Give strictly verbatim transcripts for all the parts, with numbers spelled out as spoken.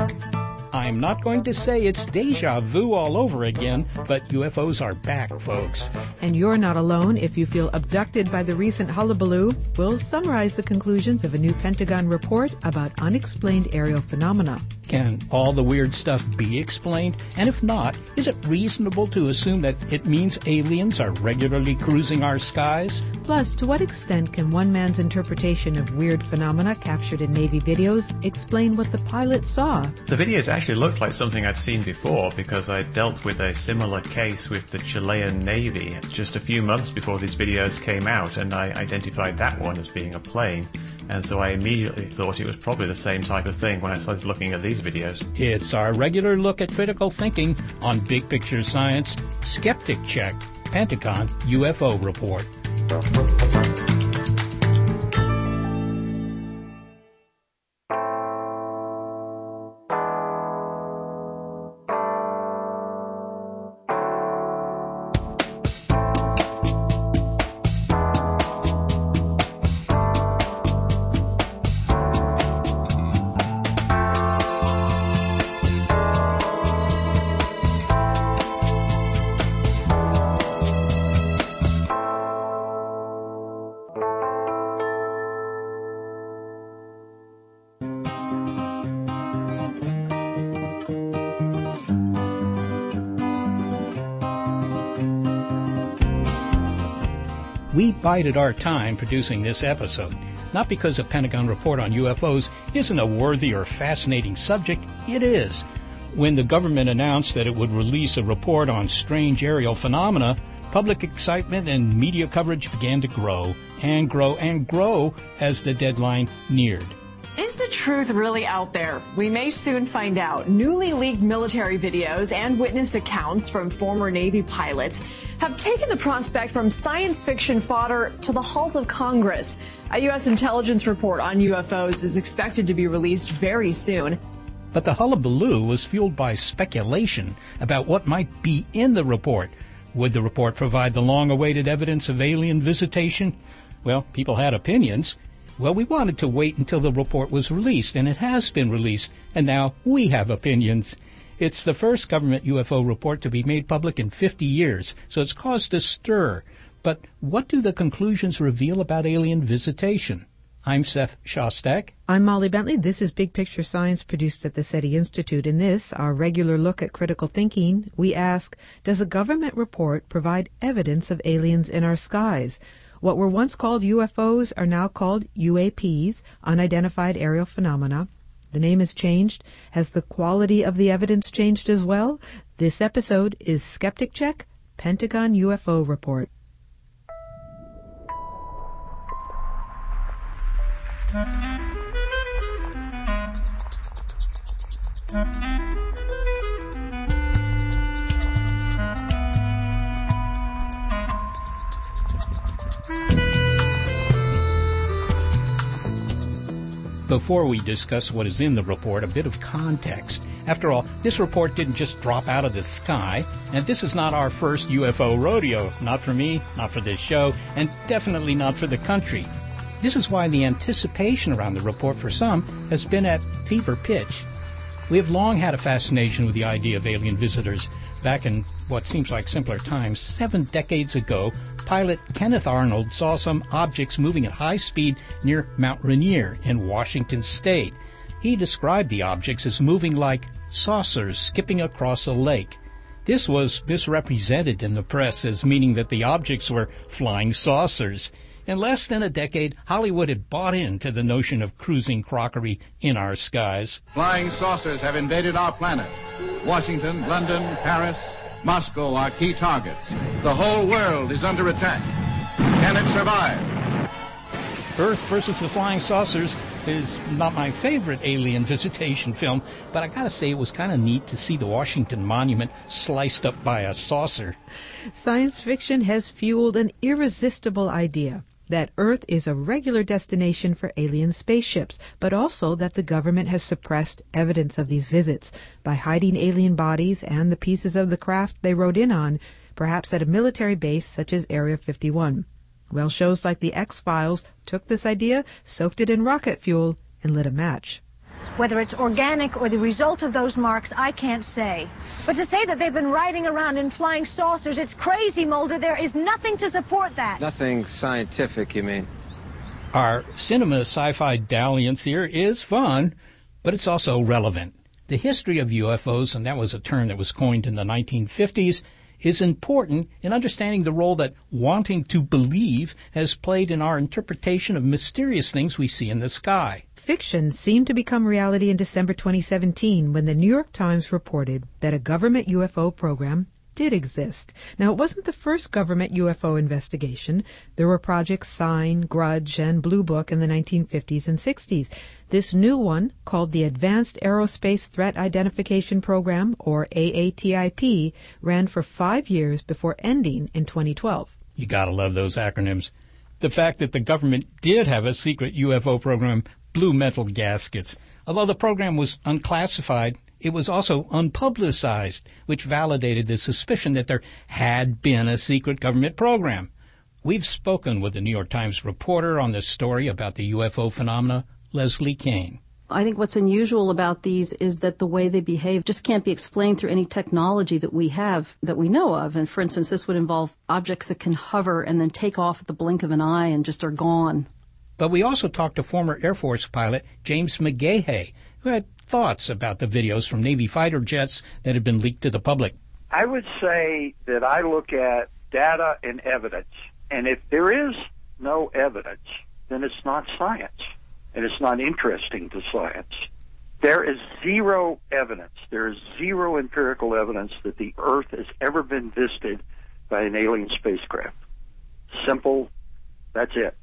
I'm not going to say it's deja vu all over again, but U F Os are back, folks. And you're not alone if you feel abducted by the recent hullabaloo. We'll summarize the conclusions of a new Pentagon report about unexplained aerial phenomena. Can all the weird stuff be explained? And if not, is it reasonable to assume that it means aliens are regularly cruising our skies? Plus, to what extent can one man's interpretation of weird phenomena captured in Navy videos explain what the pilot saw? The videos actually looked like something I'd seen before because I dealt with a similar case with the Chilean Navy just a few months before these videos came out, and I identified that one as being a plane. And so I immediately thought it was probably the same type of thing when I started looking at these videos. It's our regular look at critical thinking on Big Picture Science. Skeptic Check, Pentagon U F O Report. We bided our time producing this episode, not because a Pentagon report on U F Os isn't a worthy or fascinating subject. It is. When the government announced that it would release a report on strange aerial phenomena, public excitement and media coverage began to grow and grow and grow as the deadline neared. Is the truth really out there? We may soon find out. Newly leaked military videos and witness accounts from former Navy pilots have taken the prospect from science fiction fodder to the halls of Congress. A U S intelligence report on U F Os is expected to be released very soon. But the hullabaloo was fueled by speculation about what might be in the report. Would the report provide the long-awaited evidence of alien visitation? Well, people had opinions. Well, we wanted to wait until the report was released, and it has been released, and now we have opinions. It's the first government U F O report to be made public in fifty years, so it's caused a stir. But what do the conclusions reveal about alien visitation? I'm Seth Shostak. I'm Molly Bentley. This is Big Picture Science, produced at the SETI Institute. In this, our regular look at critical thinking, we ask, does a government report provide evidence of aliens in our skies? What were once called U F Os are now called U A Ps, unidentified aerial phenomena. The name has changed. Has the quality of the evidence changed as well? This episode is Skeptic Check, Pentagon U F O Report. Before we discuss what is in the report, a bit of context. After all, this report didn't just drop out of the sky, and this is not our first U F O rodeo. Not for me, not for this show, and definitely not for the country. This is why the anticipation around the report for some has been at fever pitch. We have long had a fascination with the idea of alien visitors. Back in what seems like simpler times, seven decades ago, pilot Kenneth Arnold saw some objects moving at high speed near Mount Rainier in Washington State. He described the objects as moving like saucers skipping across a lake. This was misrepresented in the press as meaning that the objects were flying saucers. In less than a decade, Hollywood had bought into the notion of cruising crockery in our skies. Flying saucers have invaded our planet. Washington, London, Paris, Moscow are key targets. The whole world is under attack. Can it survive? Earth versus the Flying Saucers is not my favorite alien visitation film, but I gotta say it was kind of neat to see the Washington Monument sliced up by a saucer. Science fiction has fueled an irresistible idea that Earth is a regular destination for alien spaceships, but also that the government has suppressed evidence of these visits by hiding alien bodies and the pieces of the craft they rode in on, perhaps at a military base such as Area fifty-one. Well, shows like The X-Files took this idea, soaked it in rocket fuel, and lit a match. Whether it's organic or the result of those marks, I can't say. But to say that they've been riding around in flying saucers, it's crazy, Mulder. There is nothing to support that. Nothing scientific, you mean? Our cinema sci-fi dalliance here is fun, but it's also relevant. The history of U F Os, and that was a term that was coined in the nineteen fifties, is important in understanding the role that wanting to believe has played in our interpretation of mysterious things we see in the sky. Fiction seemed to become reality in December twenty seventeen when the New York Times reported that a government U F O program did exist. Now, it wasn't the first government U F O investigation. There were projects Sign, Grudge, and Blue Book in the nineteen fifties and sixties. This new one, called the Advanced Aerospace Threat Identification Program, or A A T I P, ran for five years before ending in twenty twelve. You gotta love those acronyms. The fact that the government did have a secret U F O program blew mental gaskets. Although the program was unclassified, it was also unpublicized, which validated the suspicion that there had been a secret government program. We've spoken with the New York Times reporter on this story about the U F O phenomena, Leslie Kean. I think what's unusual about these is that the way they behave just can't be explained through any technology that we have, that we know of. And for instance, this would involve objects that can hover and then take off at the blink of an eye and just are gone. But we also talked to former Air Force pilot James McGahey, who had thoughts about the videos from Navy fighter jets that had been leaked to the public. I would say that I look at data and evidence. And if there is no evidence, then it's not science. And it's not interesting to science. There is zero evidence. There is zero empirical evidence that the Earth has ever been visited by an alien spacecraft. Simple. That's it.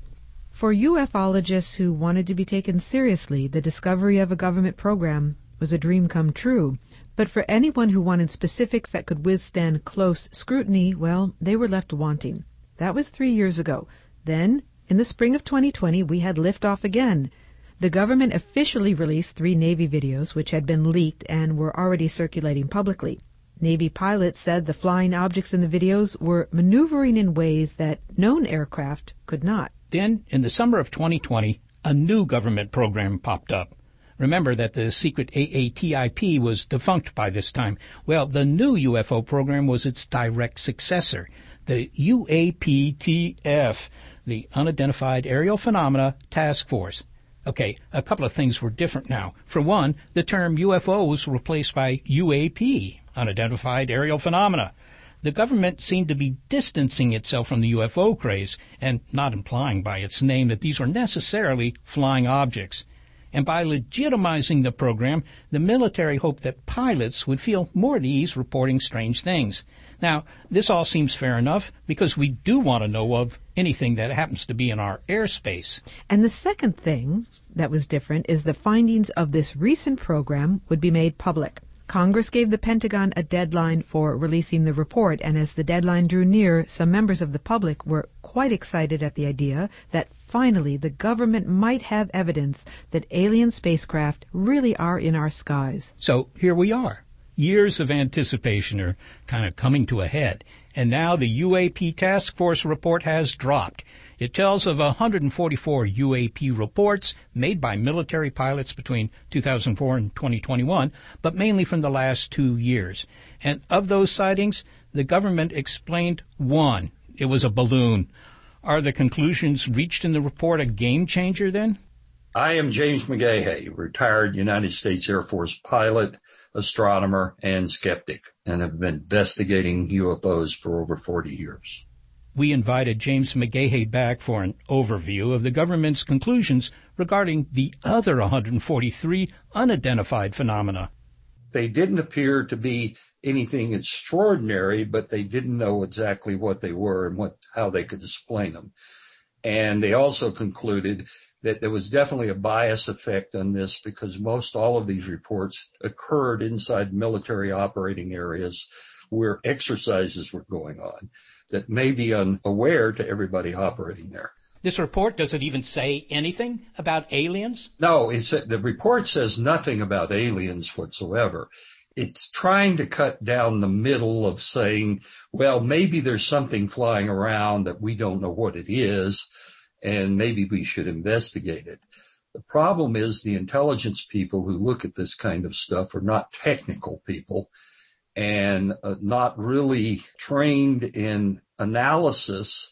For ufologists who wanted to be taken seriously, the discovery of a government program was a dream come true. But for anyone who wanted specifics that could withstand close scrutiny, well, they were left wanting. That was three years ago. Then, in the spring of twenty twenty, we had liftoff again. The government officially released three Navy videos which had been leaked and were already circulating publicly. Navy pilots said the flying objects in the videos were maneuvering in ways that known aircraft could not. Then, in the summer of twenty twenty, a new government program popped up. Remember that the secret A A T I P was defunct by this time. Well, the new U F O program was its direct successor, the U A P T F, the Unidentified Aerial Phenomena Task Force. Okay, a couple of things were different now. For one, the term U F O was replaced by U A P, Unidentified Aerial Phenomena. The government seemed to be distancing itself from the U F O craze and not implying by its name that these were necessarily flying objects. And by legitimizing the program, the military hoped that pilots would feel more at ease reporting strange things. Now, this all seems fair enough because we do want to know of anything that happens to be in our airspace. And the second thing that was different is the findings of this recent program would be made public. Congress gave the Pentagon a deadline for releasing the report, and as the deadline drew near, some members of the public were quite excited at the idea that finally the government might have evidence that alien spacecraft really are in our skies. So here we are. Years of anticipation are kind of coming to a head, and now the U A P Task Force report has dropped. It tells of one hundred forty-four U A P reports made by military pilots between two thousand four and twenty twenty-one, but mainly from the last two years. And of those sightings, the government explained one. It was a balloon. Are the conclusions reached in the report a game changer then? I am James McGahey, retired United States Air Force pilot, astronomer, and skeptic, and have been investigating U F Os for over forty years. We invited James McGahey back for an overview of the government's conclusions regarding the other one hundred forty-three unidentified phenomena. They didn't appear to be anything extraordinary, but they didn't know exactly what they were and what how they could explain them. And they also concluded that there was definitely a bias effect on this because most all of these reports occurred inside military operating areas where exercises were going on that may be unaware to everybody operating there. This report, does it even say anything about aliens? No, it's, the report says nothing about aliens whatsoever. It's trying to cut down the middle of saying, well, maybe there's something flying around that we don't know what it is, and maybe we should investigate it. The problem is the intelligence people who look at this kind of stuff are not technical people and uh, not really trained in analysis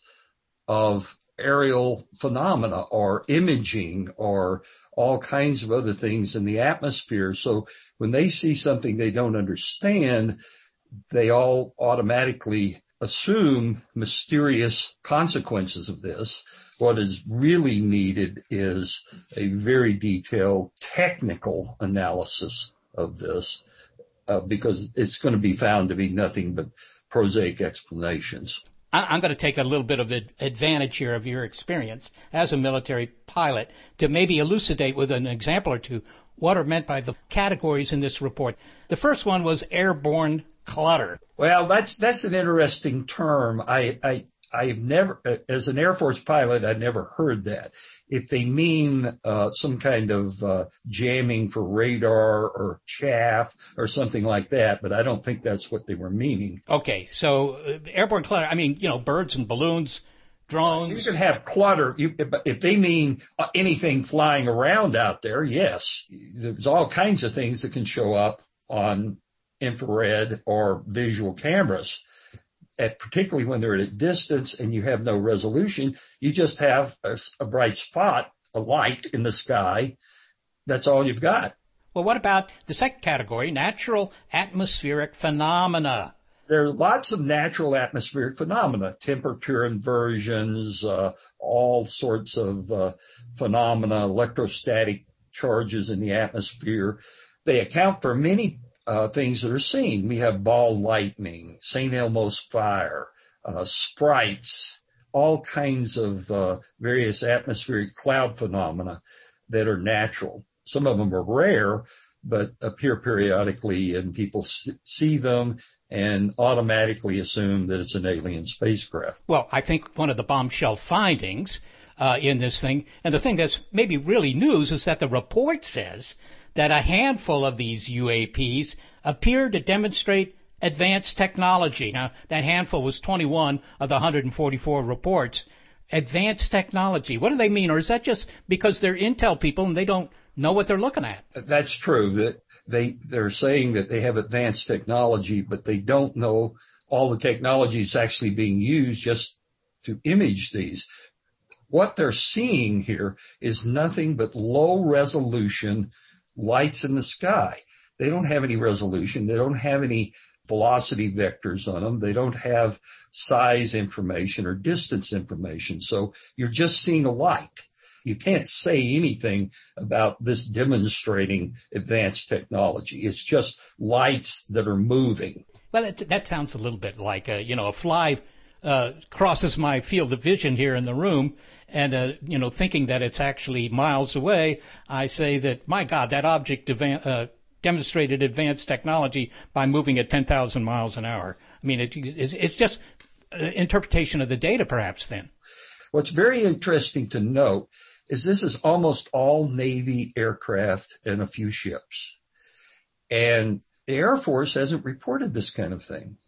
of aerial phenomena or imaging or all kinds of other things in the atmosphere. So when they see something they don't understand, they all automatically assume mysterious consequences of this. What is really needed is a very detailed technical analysis of this, uh, because it's going to be found to be nothing but prosaic explanations. I'm going to take a little bit of advantage here of your experience as a military pilot to maybe elucidate with an example or two what are meant by the categories in this report. The first one was airborne clutter. Well, that's that's an interesting term. I I I've never, as an Air Force pilot, I'd never heard that. If they mean uh, some kind of uh, jamming for radar or chaff or something like that, but I don't think that's what they were meaning. Okay, so uh, airborne clutter, I mean, you know, birds and balloons, drones. You can have clutter. You, if they mean anything flying around out there, yes. There's all kinds of things that can show up on infrared or visual cameras. At, particularly when they're at a distance and you have no resolution, you just have a, a bright spot, a light in the sky. That's all you've got. Well, what about the second category, natural atmospheric phenomena? There are lots of natural atmospheric phenomena, temperature inversions, uh, all sorts of uh, phenomena, electrostatic charges in the atmosphere. They account for many Uh, things that are seen. We have ball lightning, Saint Elmo's fire, uh, sprites, all kinds of uh, various atmospheric cloud phenomena that are natural. Some of them are rare, but appear periodically, and people see them and automatically assume that it's an alien spacecraft. Well, I think one of the bombshell findings uh, in this thing, and the thing that's maybe really news, is that the report says that a handful of these U A Ps appear to demonstrate advanced technology. Now, that handful was twenty-one of the one hundred forty-four reports. Advanced technology. What do they mean? Or is that just because they're intel people and they don't know what they're looking at? That's true. That they, they're saying that they have advanced technology, but they don't know all the technology is actually being used just to image these. What they're seeing here is nothing but low resolution lights in the sky. They don't have any resolution. They don't have any velocity vectors on them. They don't have size information or distance information. So you're just seeing a light. You can't say anything about this demonstrating advanced technology. It's just lights that are moving. Well, that, that sounds a little bit like, a, you know, a fly uh, crosses my field of vision here in the room. And, uh, you know, thinking that it's actually miles away, I say that, my God, that object eva- uh, demonstrated advanced technology by moving at ten thousand miles an hour. I mean, it, it's, it's just uh, interpretation of the data, perhaps, then. What's very interesting to note is this is almost all Navy aircraft and a few ships. And the Air Force hasn't reported this kind of thing.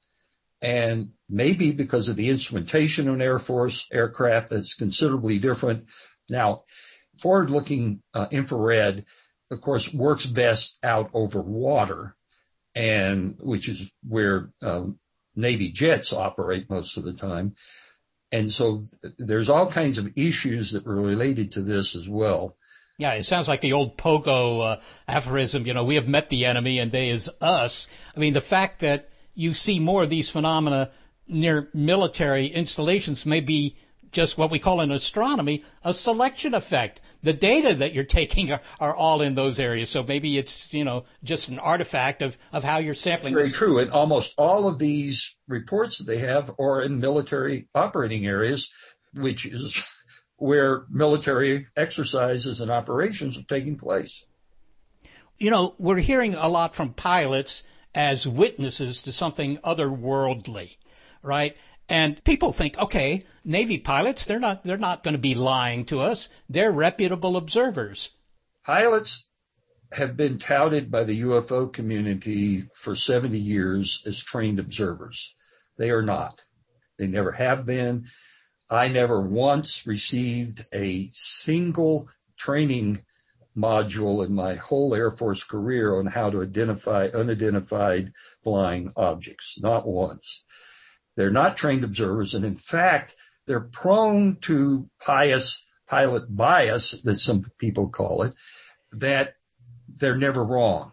And maybe because of the instrumentation on Air Force aircraft, that's considerably different. Now, forward-looking uh, infrared, of course, works best out over water, and which is where um, Navy jets operate most of the time. And so there's all kinds of issues that were related to this as well. Yeah, it sounds like the old Pogo uh, aphorism, you know, we have met the enemy and they is us. I mean, the fact that you see more of these phenomena near military installations may be just what we call in astronomy a selection effect. The data that you're taking are, are all in those areas. So maybe it's, you know, just an artifact of, of how you're sampling. Very true. And almost all of these reports that they have are in military operating areas, which is where military exercises and operations are taking place. You know, we're hearing a lot from pilots as witnesses to something otherworldly, right? And people think, okay, Navy pilots, they're not, they're not going to be lying to us. They're reputable observers. Pilots have been touted by the U F O community for seventy years as trained observers. They are not. They never have been. I never once received a single training module in my whole Air Force career on how to identify unidentified flying objects, not once. They're not trained observers, and in fact, they're prone to pious pilot bias, that some people call it, that they're never wrong.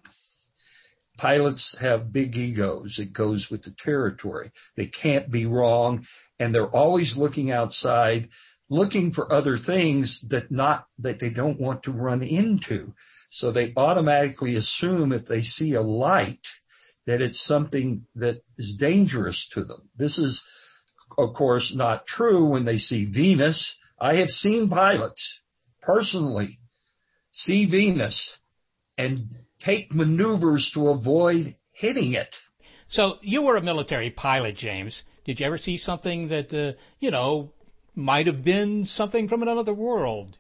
Pilots have big egos. It goes with the territory. They can't be wrong, and they're always looking outside, looking for other things that not that they don't want to run into. So they automatically assume if they see a light that it's something that is dangerous to them. This is, of course, not true when they see Venus. I have seen pilots personally see Venus and take maneuvers to avoid hitting it. So you were a military pilot, James. Did you ever see something that, uh, you know, might have been something from another world?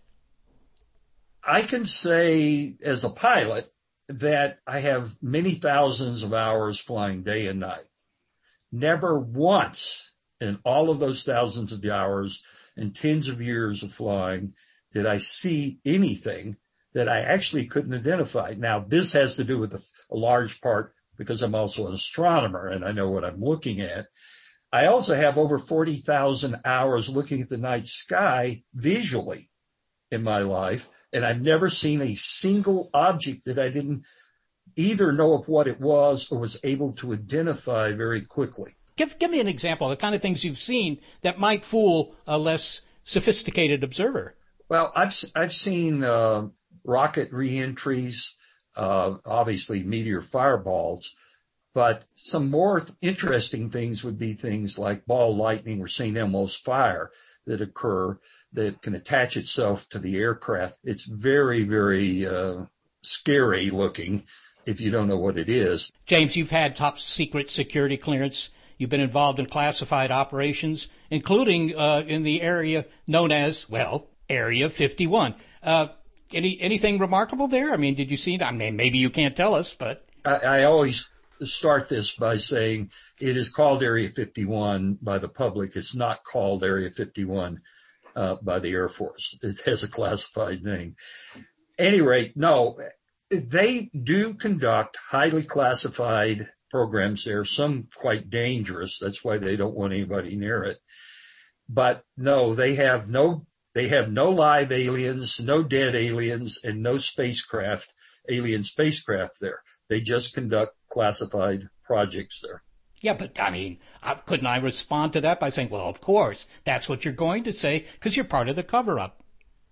I can say as a pilot that I have many thousands of hours flying day and night. Never once in all of those thousands of hours and tens of years of flying did I see anything that I actually couldn't identify. Now, this has to do with a, a large part because I'm also an astronomer and I know what I'm looking at. I also have over forty thousand hours looking at the night sky visually in my life, and I've never seen a single object that I didn't either know of what it was or was able to identify very quickly. Give, give me an example of the kind of things you've seen that might fool a less sophisticated observer. Well, I've, I've seen uh, rocket reentries, uh, obviously meteor fireballs, but some more interesting things would be things like ball lightning or Saint Elmo's fire that occur that can attach itself to the aircraft. It's very, very uh, scary looking if you don't know what it is. James, you've had top secret security clearance. You've been involved in classified operations, including uh, in the area known as, well, Area fifty-one. Uh, any anything remarkable there? I mean, did you see that? I mean, maybe you can't tell us, but... I, I always start this by saying it is called Area fifty-one by the public. It's not called Area fifty-one uh, by the Air Force. It has a classified name. At any rate, no, they do conduct highly classified programs there, some quite dangerous. That's why they don't want anybody near it. But no, they have no, they have no live aliens, no dead aliens, and no spacecraft, alien spacecraft there. They just conduct classified projects there. Yeah, but I mean, couldn't I respond to that by saying, well, of course, that's what you're going to say because you're part of the cover-up?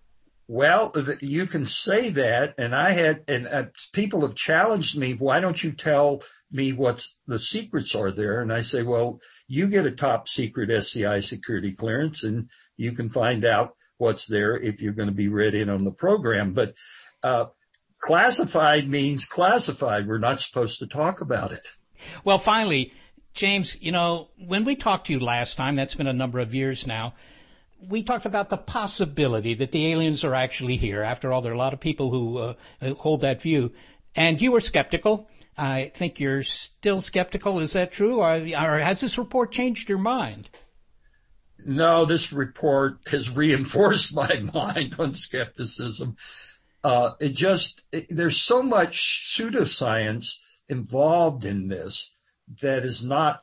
Well, you can say that, and I had, and uh, people have challenged me, why don't you tell me what the secrets are there? And I say, well, you get a top secret S C I security clearance, and you can find out what's there if you're going to be read in on the program. But uh, classified means classified. We're not supposed to talk about it. Well, finally, James, you know, when we talked to you last time, that's been a number of years now, we talked about the possibility that the aliens are actually here. After all, there are a lot of people who uh, hold that view. And you were skeptical. I think you're still skeptical. Is that true? Or, or has this report changed your mind? No, this report has reinforced my mind on skepticism. Uh, it just, it, there's so much pseudoscience involved in this that is not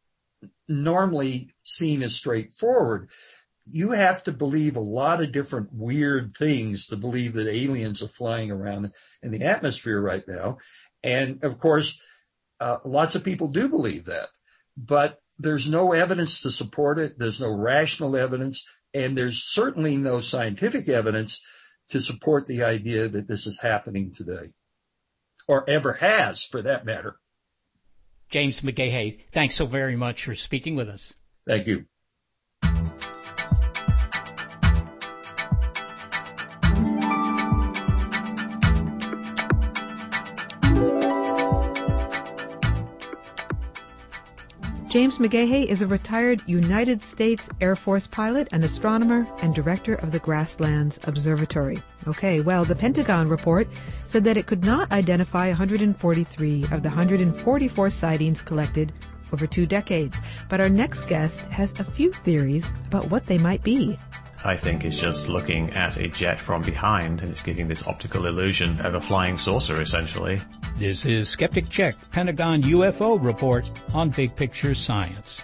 normally seen as straightforward. You have to believe a lot of different weird things to believe that aliens are flying around in the atmosphere right now. And of course, uh, lots of people do believe that, but there's no evidence to support it. There's no rational evidence, and there's certainly no scientific evidence to support the idea that this is happening today, or ever has, for that matter. James McGahey, thanks so very much for speaking with us. Thank you. James McGahey is a retired United States Air Force pilot, an astronomer, and director of the Grasslands Observatory. Okay, well, the Pentagon report said that it could not identify one hundred forty-three of the one hundred forty-four sightings collected over two decades. But our next guest has a few theories about what they might be. I think, is just looking at a jet from behind, and it's giving this optical illusion of a flying saucer, essentially. This is Skeptic Check, Pentagon U F O report on Big Picture Science.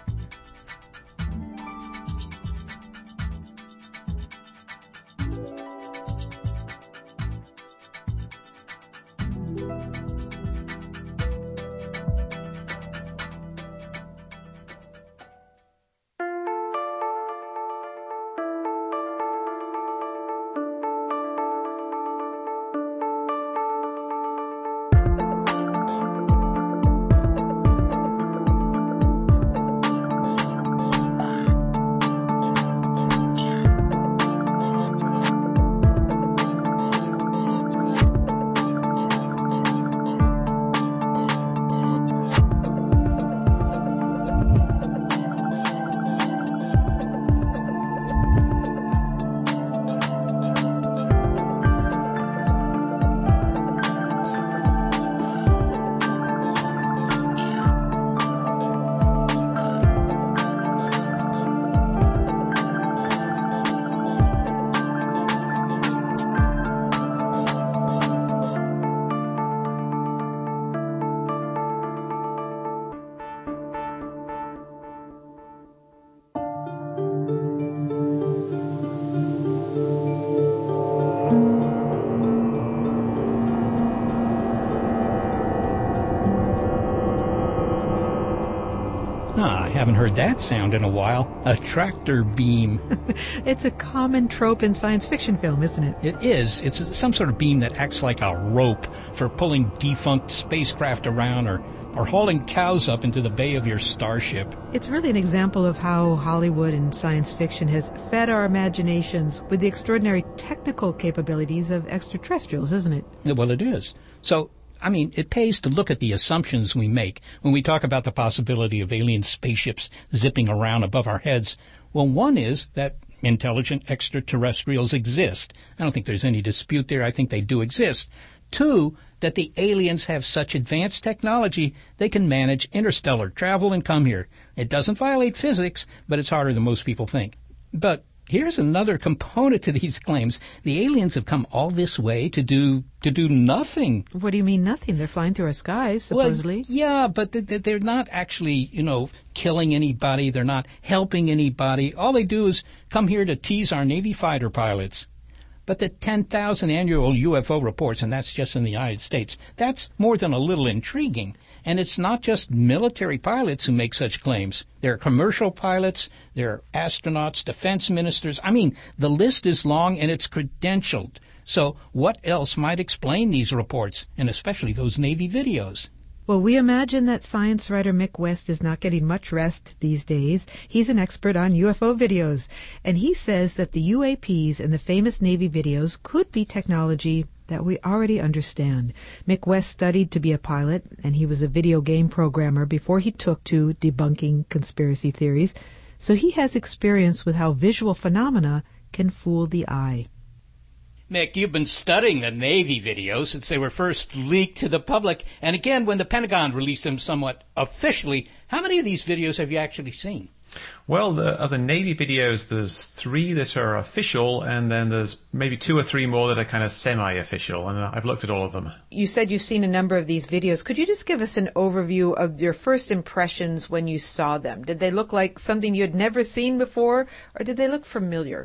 Ah, I haven't heard that sound in a while. A tractor beam. It's a common trope in science fiction film, isn't it? It is. It's some sort of beam that acts like a rope for pulling defunct spacecraft around or, or hauling cows up into the bay of your starship. It's really an example of how Hollywood and science fiction has fed our imaginations with the extraordinary technical capabilities of extraterrestrials, isn't it? Well, it is. So, I mean, it pays to look at the assumptions we make when we talk about the possibility of alien spaceships zipping around above our heads. Well, one is that intelligent extraterrestrials exist. I don't think there's any dispute there. I think they do exist. Two, that the aliens have such advanced technology they can manage interstellar travel and come here. It doesn't violate physics, but it's harder than most people think. But here's another component to these claims. The aliens have come all this way to do to do nothing. What do you mean nothing? They're flying through our skies, supposedly. Well, yeah, but they're not actually, you know, killing anybody. They're not helping anybody. All they do is come here to tease our Navy fighter pilots. But the ten thousand annual U F O reports, and that's just in the United States, that's more than a little intriguing. And it's not just military pilots who make such claims. There are commercial pilots, there are astronauts, defense ministers. I mean, the list is long and it's credentialed. So what else might explain these reports, and especially those Navy videos? Well, we imagine that science writer Mick West is not getting much rest these days. He's an expert on U F O videos, and he says that the U A Ps in the famous Navy videos could be technology that we already understand. Mick West studied to be a pilot, and he was a video game programmer before he took to debunking conspiracy theories, so he has experience with how visual phenomena can fool the eye. Mick, you've been studying the Navy videos since they were first leaked to the public, and again when the Pentagon released them somewhat officially. How many of these videos have you actually seen? Well, the, of the Navy videos, there's three that are official, and then there's maybe two or three more that are kind of semi-official, and I've looked at all of them. You said you've seen a number of these videos. Could you just give us an overview of your first impressions when you saw them? Did they look like something you had never seen before, or did they look familiar?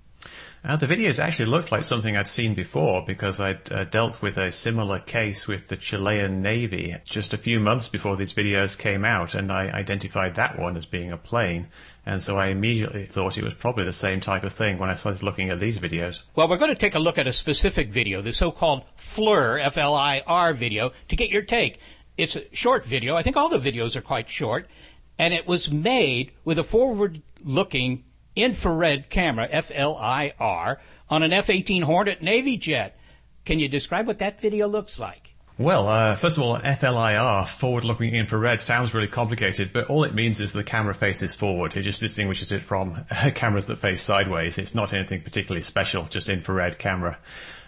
Uh, the videos actually looked like something I'd seen before because I'd uh, dealt with a similar case with the Chilean Navy just a few months before these videos came out, and I identified that one as being a plane. And so I immediately thought it was probably the same type of thing when I started looking at these videos. Well, we're going to take a look at a specific video, the so-called FLIR, F L I R video, to get your take. It's a short video. I think all the videos are quite short. And it was made with a forward-looking infrared camera, F L I R, on an F eighteen Hornet Navy jet. Can you describe what that video looks like? Well, uh, first of all, F L I R, forward-looking infrared, sounds really complicated, but all it means is the camera faces forward. It just distinguishes it from uh, cameras that face sideways. It's not anything particularly special, just infrared camera.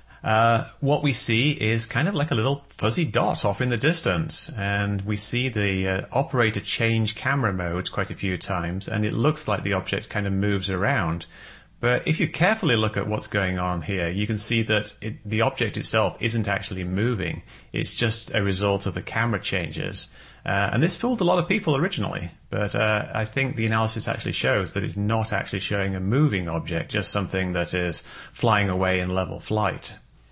Uh, what we see is kind of like a little fuzzy dot off in the distance, and we see the uh, operator change camera modes quite a few times, and it looks like the object kind of moves around. But if you carefully look at what's going on here, you can see that it, the object itself isn't actually moving. It's just a result of the camera changes. Uh, and this fooled a lot of people originally. But uh, I think the analysis actually shows that it's not actually showing a moving object, just something that is flying away in level flight.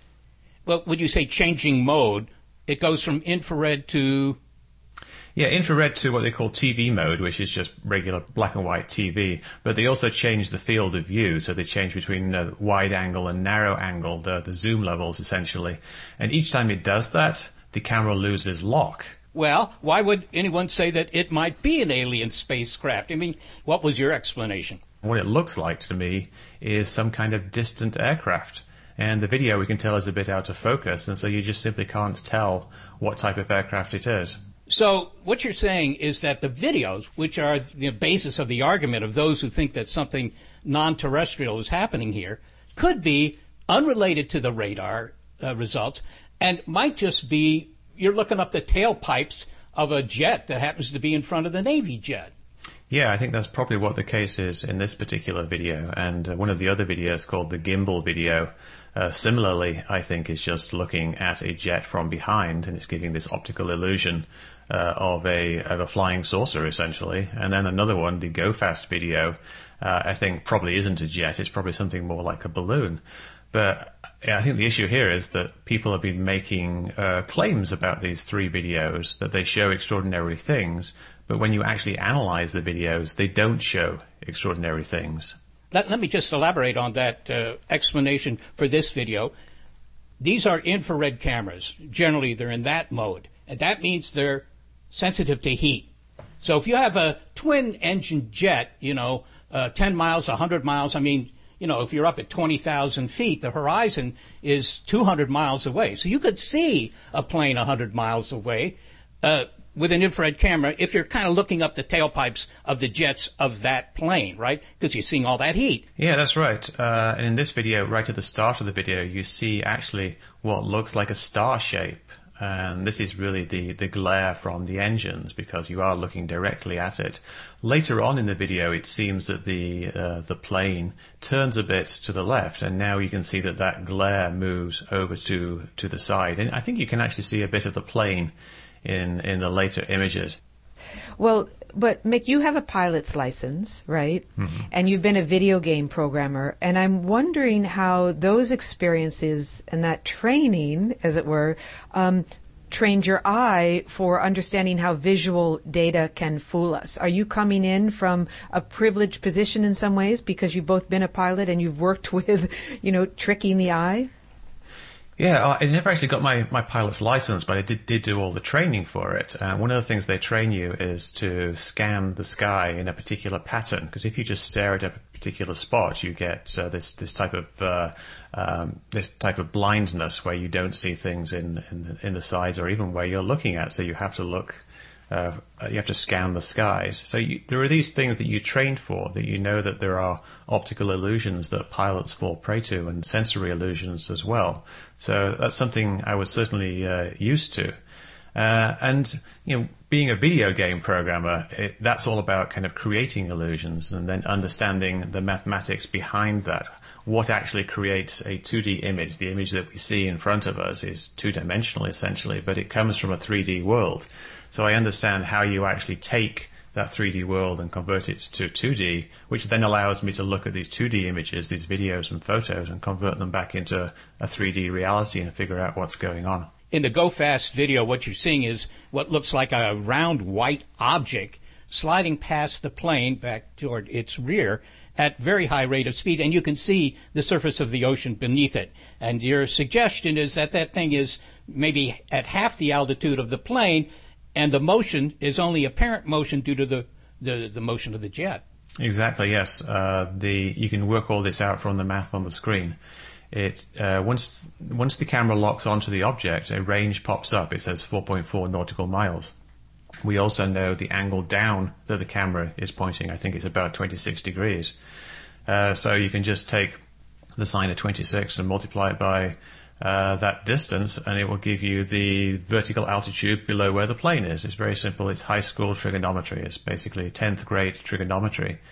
Well, when you say changing mode, it goes from infrared to... Yeah, infrared to what they call T V mode, which is just regular black and white T V. But they also change the field of view, so they change between uh, wide angle and narrow angle, the, the zoom levels essentially. And each time it does that, the camera loses lock. Well, why would anyone say that it might be an alien spacecraft? I mean, what was your explanation? What it looks like to me is some kind of distant aircraft. And the video we can tell is a bit out of focus, and so you just simply can't tell what type of aircraft it is. So what you're saying is that the videos, which are the basis of the argument of those who think that something non-terrestrial is happening here, could be unrelated to the radar uh, results and might just be you're looking up the tailpipes of a jet that happens to be in front of the Navy jet. Yeah, I think that's probably what the case is in this particular video. And uh, one of the other videos called the gimbal video, uh, similarly, I think is just looking at a jet from behind, and it's giving this optical illusion uh, of a of a flying saucer, essentially. And then another one, the Go Fast video, uh, I think probably isn't a jet. It's probably something more like a balloon. But I think the issue here is that people have been making uh, claims about these three videos, that they show extraordinary things, but when you actually analyze the videos, they don't show extraordinary things. Let, let me just elaborate on that uh, explanation for this video. These are infrared cameras. Generally, they're in that mode, and that means they're sensitive to heat. So if you have a twin-engine jet, you know, uh, ten miles, one hundred miles, I mean, you know, if you're up at twenty thousand feet, the horizon is two hundred miles away. So you could see a plane one hundred miles away uh, with an infrared camera if you're kind of looking up the tailpipes of the jets of that plane, right? Because you're seeing all that heat. Yeah, that's right. Uh, and in this video, right at the start of the video, you see actually what looks like a star shape. And this is really the, the glare from the engines, because you are looking directly at it. Later on in the video, it seems that the uh, the plane turns a bit to the left, and now you can see that that glare moves over to, to the side. And I think you can actually see a bit of the plane in, in the later images. Well, but Mick, you have a pilot's license, right? Mm-hmm. And you've been a video game programmer, and I'm wondering how those experiences and that training, as it were, um, trained your eye for understanding how visual data can fool us. Are you coming in from a privileged position in some ways because you've both been a pilot and you've worked with, you know, tricking the eye? Yeah, I never actually got my, my pilot's license, but I did, did do all the training for it. Uh, one of the things they train you is to scan the sky in a particular pattern, because if you just stare at a particular spot, you get uh, this this type of uh, um, this type of blindness where you don't see things in in the, in the sides or even where you're looking at. So you have to look. Uh, you have to scan the skies. So you, there are these things that you trained for, that you know that there are optical illusions that pilots fall prey to, and sensory illusions as well. So that's something I was certainly uh, used to. Uh, and, you know, being a video game programmer, it, that's all about kind of creating illusions and then understanding the mathematics behind that. What actually creates a two D image? The image that we see in front of us is two-dimensional essentially, but it comes from a three D world. So I understand how you actually take that three D world and convert it to two D, which then allows me to look at these two D images, these videos and photos, and convert them back into a three D reality and figure out what's going on. In the Go Fast video, what you're seeing is what looks like a round white object sliding past the plane back toward its rear at very high rate of speed, and you can see the surface of the ocean beneath it. And your suggestion is that that thing is maybe at half the altitude of the plane, and the motion is only apparent motion due to the, the, the motion of the jet. Exactly, yes. Uh, the you can work all this out from the math on the screen. It uh, once once the camera locks onto the object, a range pops up. It says four point four nautical miles. We also know the angle down that the camera is pointing. I think it's about twenty-six degrees. Uh, so you can just take the sine of twenty-six and multiply it by uh, that distance, and it will give you the vertical altitude below where the plane is. It's very simple. It's high school trigonometry. It's basically tenth grade trigonometry.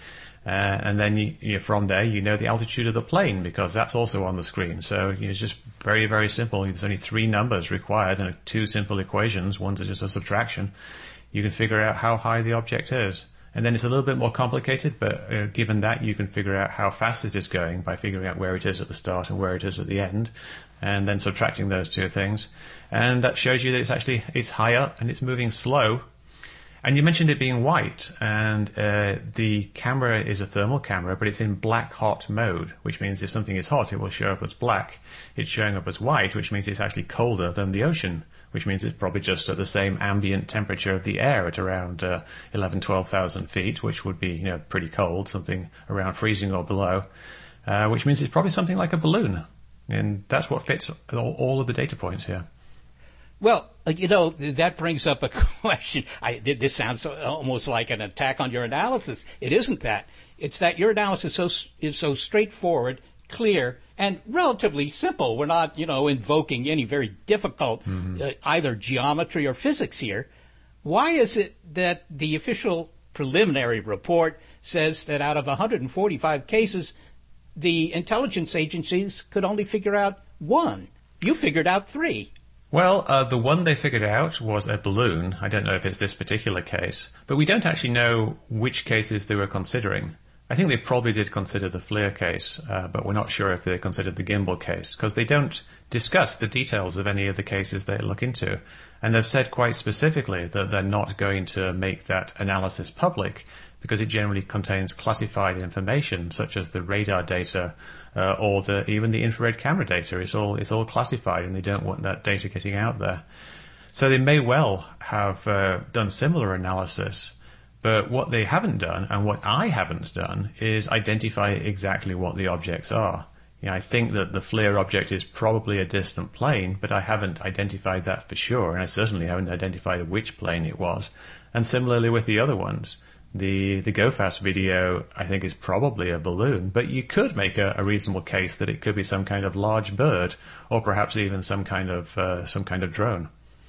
Uh, and then you, you know, from there, you know the altitude of the plane because that's also on the screen. So you know, it's just very, very simple. There's only three numbers required and two simple equations. One's just a subtraction. You can figure out how high the object is. And then it's a little bit more complicated, but uh, given that, you can figure out how fast it is going by figuring out where it is at the start and where it is at the end, and then subtracting those two things. And that shows you that it's actually it's high up and it's moving slow. And you mentioned it being white, and uh, the camera is a thermal camera, but it's in black hot mode, which means if something is hot, it will show up as black. It's showing up as white, which means it's actually colder than the ocean, which means it's probably just at the same ambient temperature of the air at around uh, eleven, twelve thousand feet, which would be, you know, pretty cold, something around freezing or below, uh, which means it's probably something like a balloon. And that's what fits all, all of the data points here. Well, you know, that brings up a question. I, this sounds almost like an attack on your analysis. It isn't that. It's that your analysis so, is so straightforward, clear, and relatively simple. We're not, you know, invoking any very difficult mm-hmm. uh, either geometry or physics here. Why is it that the official preliminary report says that out of one hundred forty-five cases, the intelligence agencies could only figure out one? You figured out three. Well, uh, the one they figured out was a balloon. I don't know if it's this particular case, but we don't actually know which cases they were considering. I think they probably did consider the FLIR case, uh, but we're not sure if they considered the gimbal case, because they don't discuss the details of any of the cases they look into. And they've said quite specifically that they're not going to make that analysis public, because it generally contains classified information, such as the radar data uh, or the, even the infrared camera data. It's all, it's all classified, and they don't want that data getting out there. So they may well have uh, done similar analysis, but what they haven't done, and what I haven't done, is identify exactly what the objects are. You know, I think that the FLIR object is probably a distant plane, but I haven't identified that for sure, and I certainly haven't identified which plane it was. And similarly with the other ones. The the GoFast video, I think, is probably a balloon, but you could make a, a reasonable case that it could be some kind of large bird, or perhaps even some kind of uh, some kind of drone.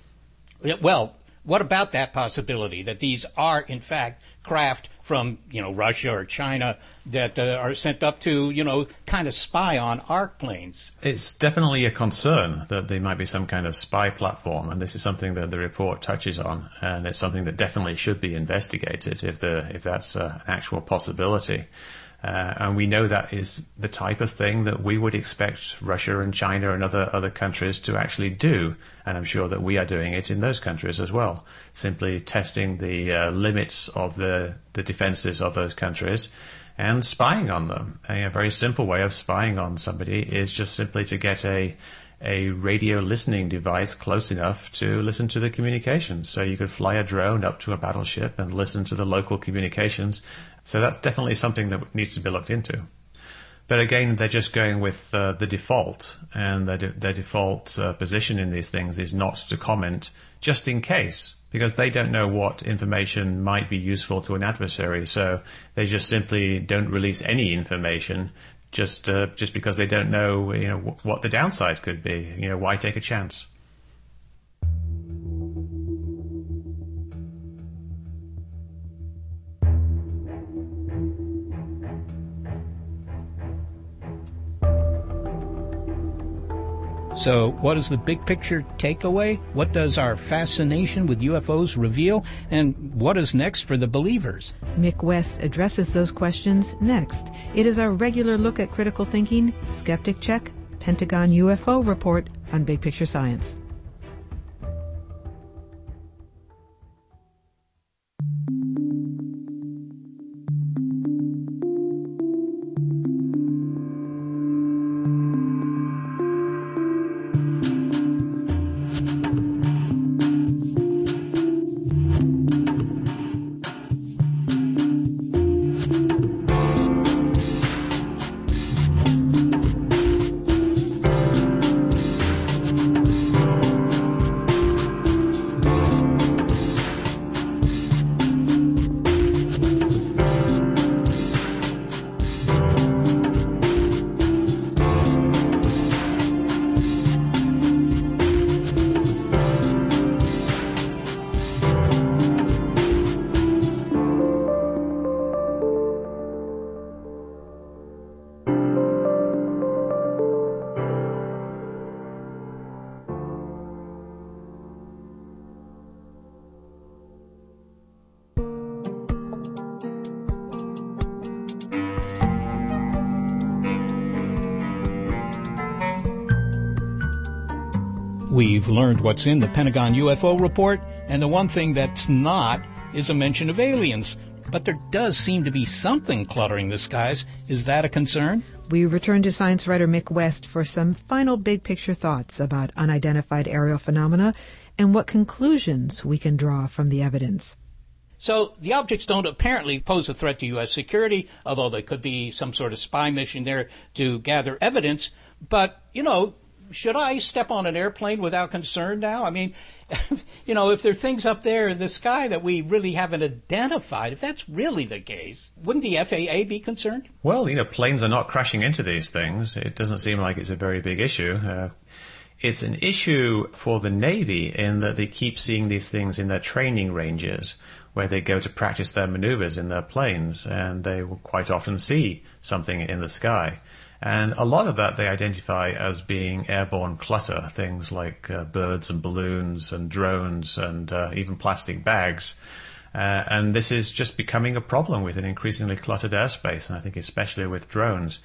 Well, what about that possibility that these are, in fact, craft from, you know, Russia or China that uh, are sent up to, you know, kind of spy on our planes? It's definitely a concern that they might be some kind of spy platform, and this is something that the report touches on, and it's something that definitely should be investigated if the if that's uh, an actual possibility. Uh, and we know that is the type of thing that we would expect Russia and China and other, other countries to actually do. And I'm sure that we are doing it in those countries as well, simply testing the uh, limits of the, the defenses of those countries and spying on them. A very simple way of spying on somebody is just simply to get a a radio listening device close enough to listen to the communications. So you could fly a drone up to a battleship and listen to the local communications. So that's definitely something that needs to be looked into. But again, they're just going with uh, the default, and their, de- their default uh, position in these things is not to comment just in case, because they don't know what information might be useful to an adversary. So they just simply don't release any information just uh, just because they don't know, you know, w- what the downside could be. You know, why take a chance? So what is the big picture takeaway? What does our fascination with U F Os reveal? And what is next for the believers? Mick West addresses those questions next. It is our regular look at critical thinking, Skeptic Check, Pentagon U F O Report on Big Picture Science. We've learned what's in the Pentagon U F O report, and the one thing that's not is a mention of aliens. But there does seem to be something cluttering the skies. Is that a concern? We return to science writer Mick West for some final big-picture thoughts about unidentified aerial phenomena and what conclusions we can draw from the evidence. So the objects don't apparently pose a threat to U S security, although there could be some sort of spy mission there to gather evidence. But, you know, should I step on an airplane without concern now? I mean, you know, if there are things up there in the sky that we really haven't identified, if that's really the case, wouldn't the F A A be concerned? Well, you know, planes are not crashing into these things. It doesn't seem like it's a very big issue. Uh, it's an issue for the Navy in that they keep seeing these things in their training ranges where they go to practice their maneuvers in their planes, and they will quite often see something in the sky. And a lot of that they identify as being airborne clutter, things like uh, birds and balloons and drones and uh, even plastic bags. Uh, and this is just becoming a problem with an increasingly cluttered airspace, and I think especially with drones.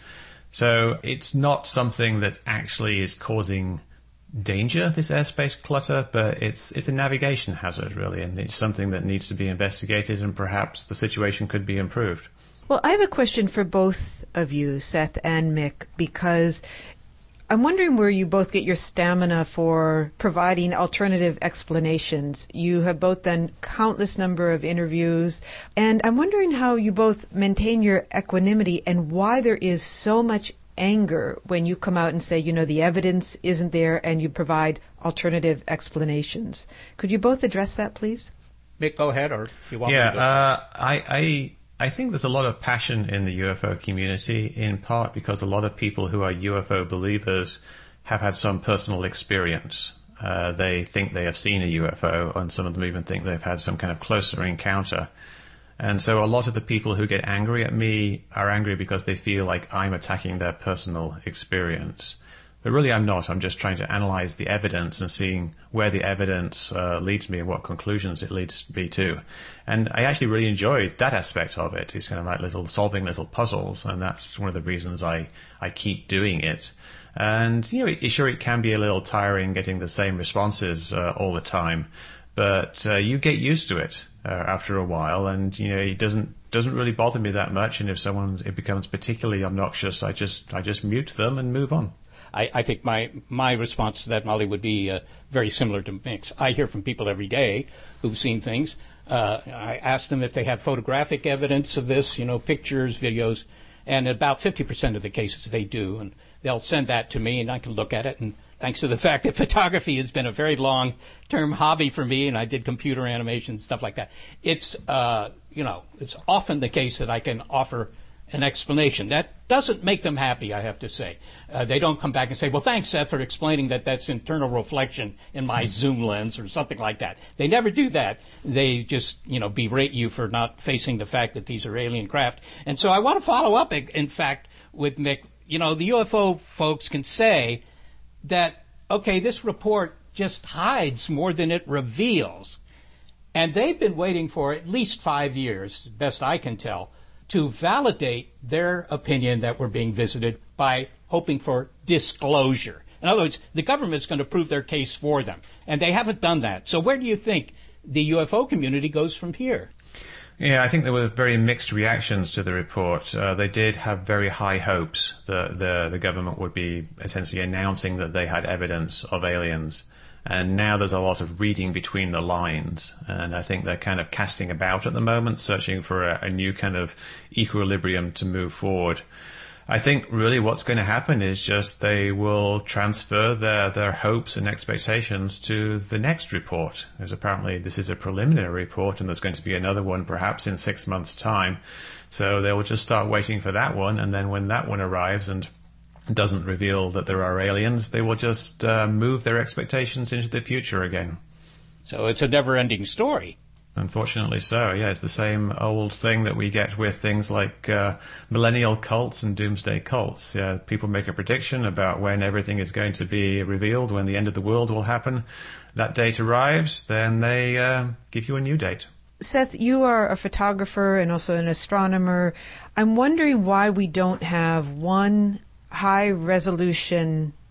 So it's not something that actually is causing danger, this airspace clutter, but it's it's a navigation hazard, really, and it's something that needs to be investigated, and perhaps the situation could be improved. Well, I have a question for both of you, Seth and Mick, because I'm wondering where you both get your stamina for providing alternative explanations. You have both done countless number of interviews, and I'm wondering how you both maintain your equanimity and why there is so much anger when you come out and say, you know, the evidence isn't there and you provide alternative explanations. Could you both address that, please? Mick, go ahead, or you want yeah, me to go? Uh, I, I I think there's a lot of passion in the U F O community, in part because a lot of people who are U F O believers have had some personal experience. Uh, they think they have seen a U F O, and some of them even think they've had some kind of closer encounter. And so a lot of the people who get angry at me are angry because they feel like I'm attacking their personal experience. But really I'm not. I'm just trying to analyze the evidence and seeing where the evidence uh, leads me and what conclusions it leads me to. And I actually really enjoy that aspect of it. It's kind of like little solving little puzzles, and that's one of the reasons I, I keep doing it. And, you know, it, sure, it can be a little tiring getting the same responses uh, all the time, but uh, you get used to it uh, after a while, and, you know, it doesn't doesn't really bother me that much. And if someone it becomes particularly obnoxious, I just I just mute them and move on. I, I think my, my response to that, Molly, would be uh, very similar to Mick's. I hear from people every day who've seen things. Uh, I ask them if they have photographic evidence of this, you know, pictures, videos, and about fifty percent of the cases they do. And they'll send that to me, and I can look at it. And thanks to the fact that photography has been a very long-term hobby for me, and I did computer animation and stuff like that, it's, uh, you know, it's often the case that I can offer an explanation. That doesn't make them happy, I have to say. Uh, they don't come back and say, well, thanks, Seth, for explaining that that's internal reflection in my zoom lens or something like that. They never do that. They just, you know, berate you for not facing the fact that these are alien craft. And so I want to follow up, in fact, with Mick. You know, the U F O folks can say that, okay, this report just hides more than it reveals. And they've been waiting for at least five years, best I can tell, to validate their opinion that we're being visited by hoping for disclosure. In other words, the government's going to prove their case for them, and they haven't done that. So where do you think the U F O community goes from here? Yeah, I think there were very mixed reactions to the report. Uh, they did have very high hopes that the, the government would be essentially announcing that they had evidence of aliens. And now there's a lot of reading between the lines, and I think they're kind of casting about at the moment, searching for a, a new kind of equilibrium to move forward. I think really what's going to happen is just they will transfer their, their hopes and expectations to the next report, because apparently this is a preliminary report and there's going to be another one perhaps in six months' time. So they will just start waiting for that one, and then when that one arrives and doesn't reveal that there are aliens, they will just uh, move their expectations into the future again. So it's a never-ending story. Unfortunately so, yeah. It's the same old thing that we get with things like uh, millennial cults and doomsday cults. Yeah, people make a prediction about when everything is going to be revealed, when the end of the world will happen. That date arrives, then they uh, give you a new date. Seth, you are a photographer and also an astronomer. I'm wondering why we don't have one high-resolution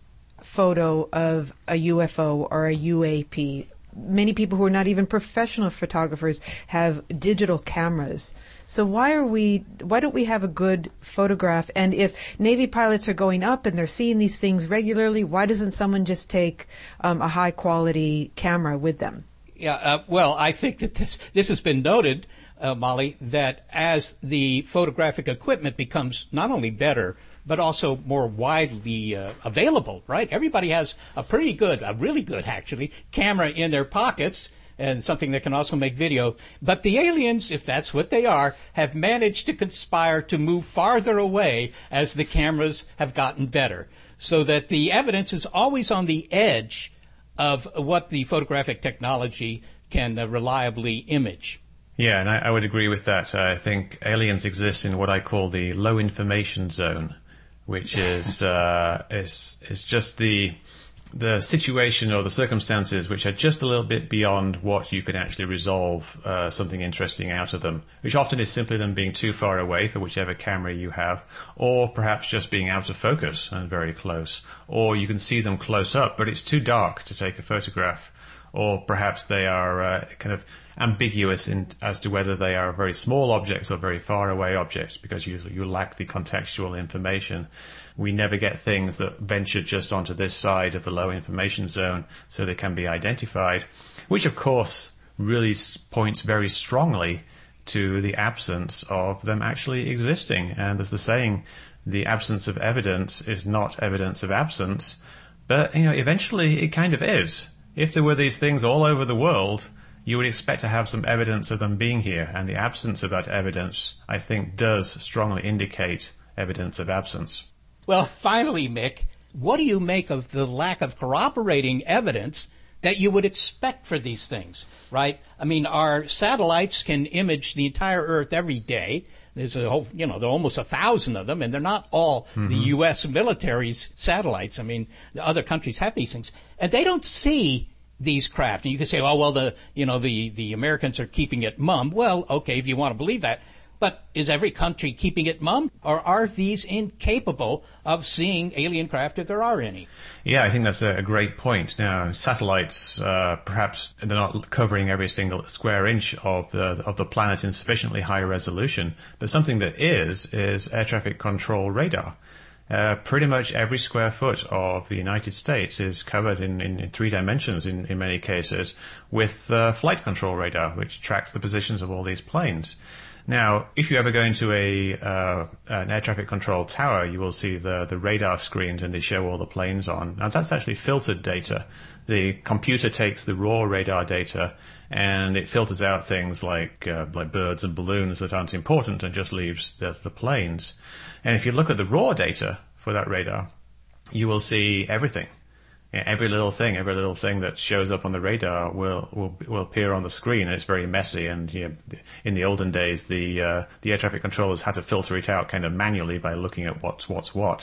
photo of a U F O or a U A P. Many people who are not even professional photographers have digital cameras. So why are we, why don't we have a good photograph? And if Navy pilots are going up and they're seeing these things regularly, why doesn't someone just take um, a high quality camera with them? Yeah, uh, well, I think that this, this has been noted, uh, Molly, that as the photographic equipment becomes not only better, but also more widely uh, available, right? Everybody has a pretty good, a really good, actually, camera in their pockets, and something that can also make video. But the aliens, if that's what they are, have managed to conspire to move farther away as the cameras have gotten better, so that the evidence is always on the edge of what the photographic technology can uh, reliably image. Yeah, and I, I would agree with that. I think aliens exist in what I call the low information zone, which is uh, is is just the the situation or the circumstances which are just a little bit beyond what you can actually resolve uh, something interesting out of them, which often is simply them being too far away for whichever camera you have, or perhaps just being out of focus and very close, or you can see them close up, but it's too dark to take a photograph, or perhaps they are uh, kind of ambiguous in, as to whether they are very small objects or very far away objects, because you, you lack the contextual information. We never get things that venture just onto this side of the low information zone so they can be identified, which of course really points very strongly to the absence of them actually existing. And as the saying, the absence of evidence is not evidence of absence, but you know, eventually it kind of is. If there were these things all over the world, you would expect to have some evidence of them being here, and the absence of that evidence, I think, does strongly indicate evidence of absence. Well, finally, Mick, what do you make of the lack of corroborating evidence that you would expect for these things, right? I mean, our satellites can image the entire Earth every day. There's a whole, you know, there are almost a thousand of them, and they're not all mm-hmm. the U S military's satellites. I mean, the other countries have these things, and they don't see these craft. And you can say, oh, well, the, you know, the, the Americans are keeping it mum. Well, okay, if you want to believe that. But is every country keeping it mum? Or are these incapable of seeing alien craft if there are any? Yeah, I think that's a great point. Now, satellites, uh, perhaps they're not covering every single square inch of the, of the planet in sufficiently high resolution. But something that is, is air traffic control radar. Uh, pretty much every square foot of the United States is covered in, in, in three dimensions in, in many cases with uh, flight control radar, which tracks the positions of all these planes. Now, if you ever go into a uh, an air traffic control tower, you will see the, the radar screens and they show all the planes on. Now, that's actually filtered data. The computer takes the raw radar data and it filters out things like uh, like birds and balloons that aren't important and just leaves the, the planes. And if you look at the raw data for that radar, you will see everything. Every little thing, every little thing that shows up on the radar will will, will appear on the screen, and it's very messy. And you know, in the olden days, the uh, the air traffic controllers had to filter it out kind of manually by looking at what's what's what.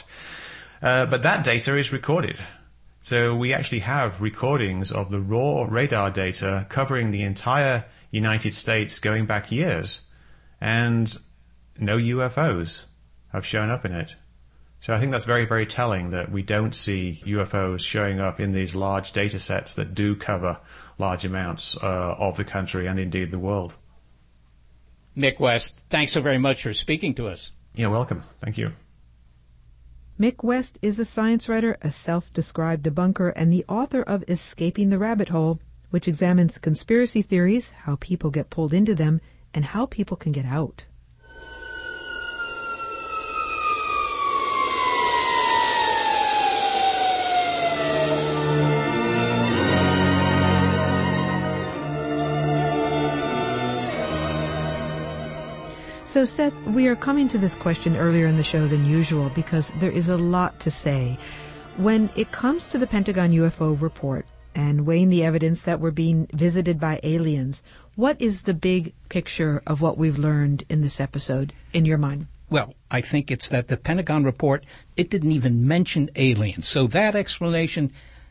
Uh, but that data is recorded, so we actually have recordings of the raw radar data covering the entire United States going back years, and no U F Os have shown up in it. So I think that's very, very telling that we don't see U F Os showing up in these large data sets that do cover large amounts uh, of the country and indeed the world. Mick West, thanks so very much for speaking to us. You're welcome. Thank you. Mick West is a science writer, a self-described debunker, and the author of Escaping the Rabbit Hole, which examines conspiracy theories, how people get pulled into them, and how people can get out. So, Seth, we are coming to this question earlier in the show than usual because there is a lot to say. When it comes to the Pentagon U F O report and weighing the evidence that we're being visited by aliens, what is the big picture of what we've learned in this episode, in your mind? Well, I think it's that the Pentagon report, it didn't even mention aliens. So that explanation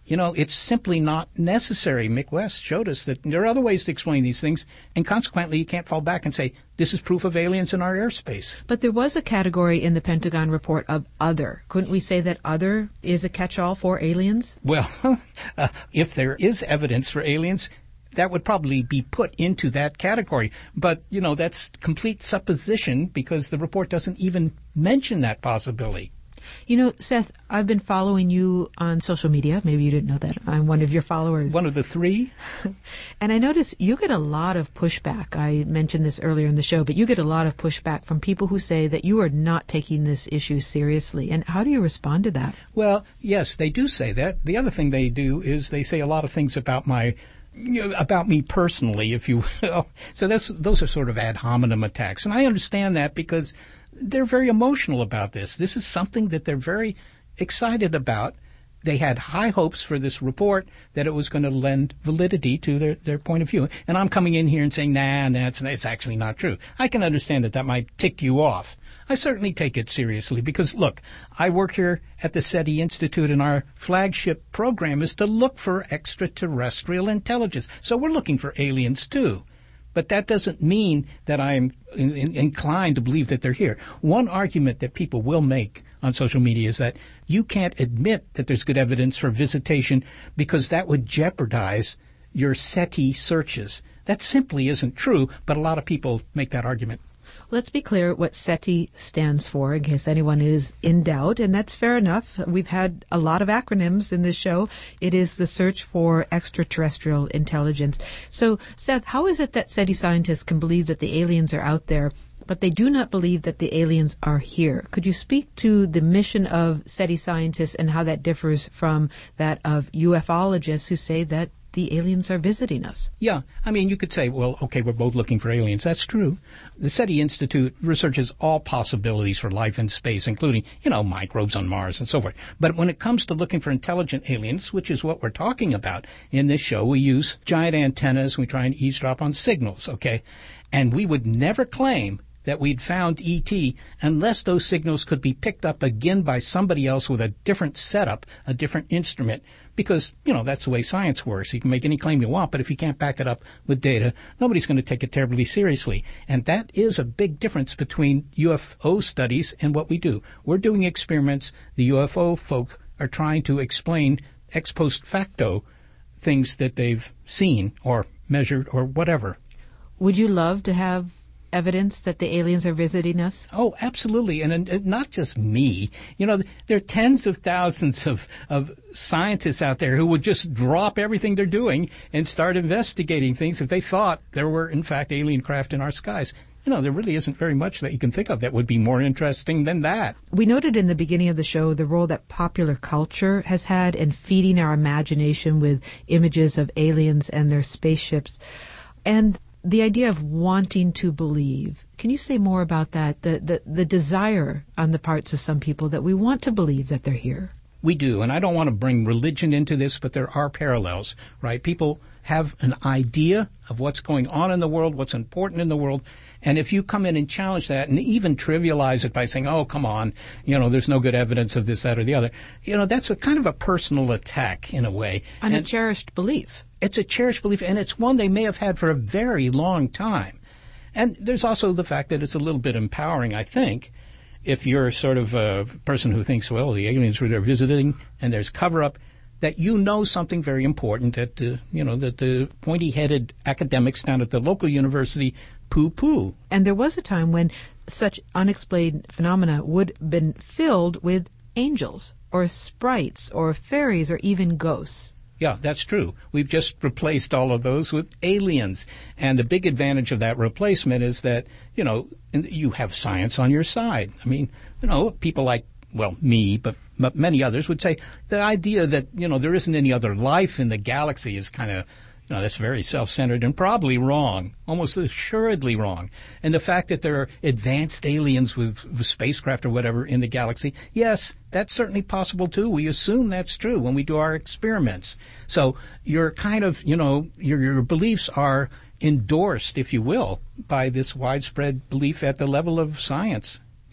you know, it's simply not necessary. Mick West showed us that there are other ways to explain these things, and consequently you can't fall back and say, this is proof of aliens in our airspace. But there was a category in the Pentagon report of other. Couldn't we say that other is a catch-all for aliens? Well, uh, if there is evidence for aliens, that would probably be put into that category. But, you know, that's complete supposition because the report doesn't even mention that possibility. You know, Seth, I've been following you on social media. Maybe you didn't know that. I'm one of your followers. One of the three. And I notice you get a lot of pushback. I mentioned this earlier in the show, but you get a lot of pushback from people who say that you are not taking this issue seriously. And how do you respond to that? Well, yes, they do say that. The other thing they do is they say a lot of things about my You know, about me personally, if you will. So that's, those are sort of ad hominem attacks. And I understand that because they're very emotional about this. This is something that they're very excited about. They had high hopes for this report that it was going to lend validity to their, their point of view. And I'm coming in here and saying, nah, nah, it's, it's actually not true. I can understand that that might tick you off. I certainly take it seriously because, look, I work here at the SETI Institute, and our flagship program is to look for extraterrestrial intelligence. So we're looking for aliens, too. But that doesn't mean that I'm in, in, inclined to believe that they're here. One argument that people will make on social media is that you can't admit that there's good evidence for visitation because that would jeopardize your SETI searches. That simply isn't true, but a lot of people make that argument. Let's be clear what SETI stands for in case anyone is in doubt, and that's fair enough. We've had a lot of acronyms in this show. It is the search for extraterrestrial intelligence. So, Seth, how is it that SETI scientists can believe that the aliens are out there, but they do not believe that the aliens are here? Could you speak to the mission of SETI scientists and how that differs from that of ufologists who say that the aliens are visiting us? Yeah. I mean, you could say, well, okay, we're both looking for aliens. That's true. The SETI Institute researches all possibilities for life in space, including, you know, microbes on Mars and so forth. But when it comes to looking for intelligent aliens, which is what we're talking about in this show, we use giant antennas. We try and eavesdrop on signals, okay? And we would never claim that we'd found E T unless those signals could be picked up again by somebody else with a different setup, a different instrument, because, you know, that's the way science works. You can make any claim you want, but if you can't back it up with data, nobody's going to take it terribly seriously. And that is a big difference between U F O studies and what we do. We're doing experiments. The U F O folk are trying to explain ex post facto things that they've seen or measured or whatever. Would you love to have evidence that the aliens are visiting us? Oh, absolutely. And, and not just me. You know, there are tens of thousands of, of scientists out there who would just drop everything they're doing and start investigating things if they thought there were, in fact, alien craft in our skies. You know, there really isn't very much that you can think of that would be more interesting than that. We noted in the beginning of the show the role that popular culture has had in feeding our imagination with images of aliens and their spaceships. And the idea of wanting to believe. Can you say more about that? The, the the desire on the parts of some people that we want to believe that they're here. We do, and I don't want to bring religion into this, but there are parallels, right? People have an idea of what's going on in the world, what's important in the world, and if you come in and challenge that and even trivialize it by saying, oh, come on, you know, there's no good evidence of this, that, or the other, you know, that's a kind of a personal attack in a way. And, and a cherished belief. It's a cherished belief, and it's one they may have had for a very long time. And there's also the fact that it's a little bit empowering, I think, if you're sort of a person who thinks, well, the aliens were there visiting and there's cover-up, that you know something very important that, uh, you know, that the pointy-headed academics down at the local university poo-poo. And there was a time when such unexplained phenomena would have been filled with angels or sprites or fairies or even ghosts. Yeah, that's true. We've just replaced all of those with aliens. And the big advantage of that replacement is that, you know, you have science on your side. I mean, you know, people like, well, me, but many others would say the idea that, you know, there isn't any other life in the galaxy is kind of, you know, that's very self-centered and probably wrong, almost assuredly wrong. And the fact that there are advanced aliens with, with spacecraft or whatever in the galaxy, yes, that's certainly possible too. We assume that's true when we do our experiments. So your kind of, you know, your, your beliefs are endorsed, if you will, by this widespread belief at the level of science.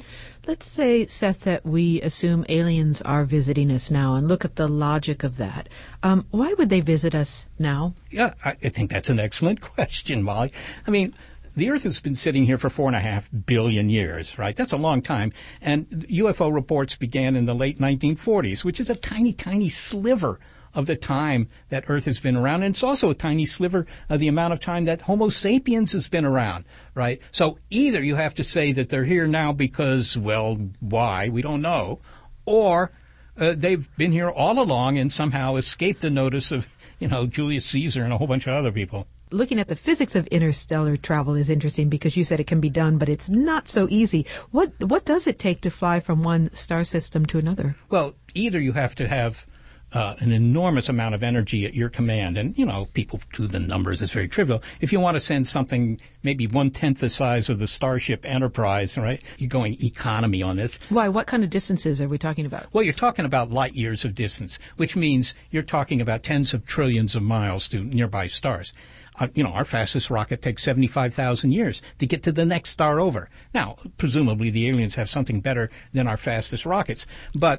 Let's say, Seth, that we assume aliens are visiting us now and look at the logic of that. Um, why would they visit us now? Yeah, I, I think that's an excellent question, Molly. I mean, the Earth has been sitting here for four and a half billion years, right? That's a long time. And U F O reports began in the late nineteen forties, which is a tiny, tiny sliver of the time that Earth has been around. And it's also a tiny sliver of the amount of time that Homo sapiens has been around, right? So either you have to say that they're here now because, well, why? We don't know. Or uh, they've been here all along and somehow escaped the notice of, you know, Julius Caesar and a whole bunch of other people. Looking at the physics of interstellar travel is interesting because you said it can be done, but it's not so easy. What what does it take to fly from one star system to another? Well, either you have to have uh, an enormous amount of energy at your command, and, you know, people do the numbers, it's very trivial. If you want to send something maybe one-tenth the size of the Starship Enterprise, right, you're going economy on this. Why? What kind of distances are we talking about? Well, you're talking about light years of distance, which means you're talking about tens of trillions of miles to nearby stars. Uh, you know, our fastest rocket takes seventy-five thousand years to get to the next star over. Now, presumably the aliens have something better than our fastest rockets, but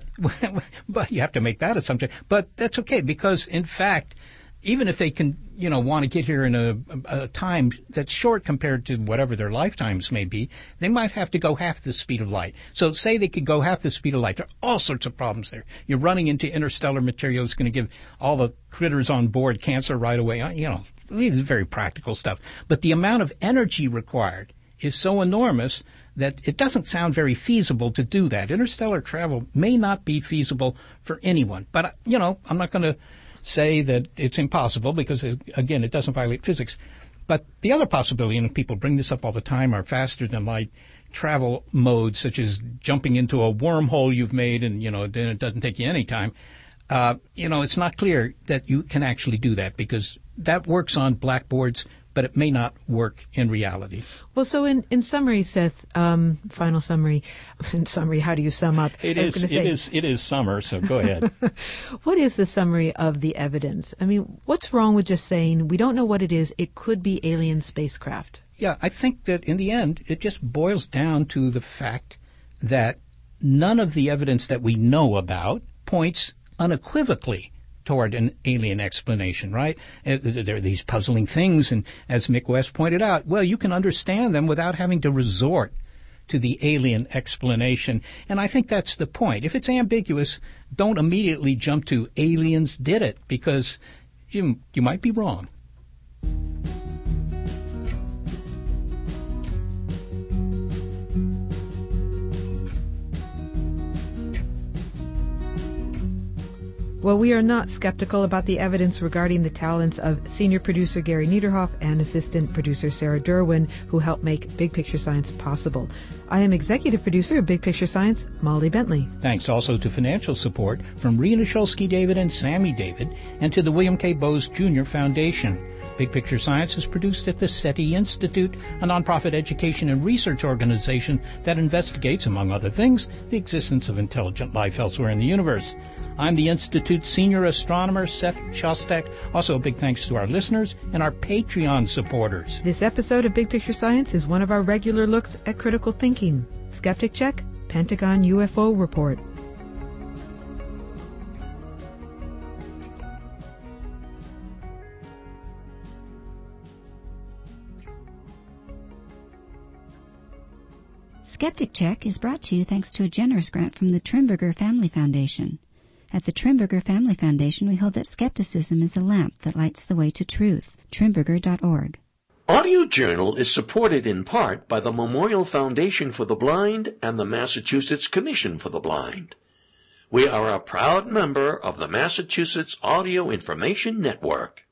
but you have to make that assumption. But that's okay, because, in fact, even if they can, you know, want to get here in a, a time that's short compared to whatever their lifetimes may be, they might have to go half the speed of light. So say they could go half the speed of light. There are all sorts of problems there. You're running into interstellar material that's going to give all the critters on board cancer right away, you know. This is very practical stuff. But the amount of energy required is so enormous that it doesn't sound very feasible to do that. Interstellar travel may not be feasible for anyone. But, you know, I'm not going to say that it's impossible because, again, it doesn't violate physics. But the other possibility, and people bring this up all the time, are faster than light travel modes, such as jumping into a wormhole you've made and, you know, then it doesn't take you any time. Uh, you know, it's not clear that you can actually do that because that works on blackboards, but it may not work in reality. Well, so in, in summary, Seth, um, final summary, in summary, how do you sum up? It is, say, it is, it is summer, so go ahead. What is the summary of the evidence? I mean, what's wrong with just saying we don't know what it is? It could be alien spacecraft. Yeah, I think that in the end, it just boils down to the fact that none of the evidence that we know about points unequivocally toward an alien explanation, right? There are these puzzling things, and as Mick West pointed out, well, you can understand them without having to resort to the alien explanation. And I think that's the point. If it's ambiguous, don't immediately jump to aliens did it, because you, you might be wrong. Well, we are not skeptical about the evidence regarding the talents of senior producer Gary Niederhoff and assistant producer Sarah Derwin, who helped make Big Picture Science possible. I am executive producer of Big Picture Science, Molly Bentley. Thanks also to financial support from Rena Shulsky David and Sammy David, and to the William K. Bowes Junior Foundation. Big Picture Science is produced at the SETI Institute, a nonprofit education and research organization that investigates, among other things, the existence of intelligent life elsewhere in the universe. I'm the Institute's senior astronomer, Seth Shostak. Also, a big thanks to our listeners and our Patreon supporters. This episode of Big Picture Science is one of our regular looks at critical thinking. Skeptic Check, Pentagon U F O Report. Skeptic Check is brought to you thanks to a generous grant from the Trimberger Family Foundation. At the Trimberger Family Foundation, we hold that skepticism is a lamp that lights the way to truth. Trimberger dot org. Audio Journal is supported in part by the Memorial Foundation for the Blind and the Massachusetts Commission for the Blind. We are a proud member of the Massachusetts Audio Information Network.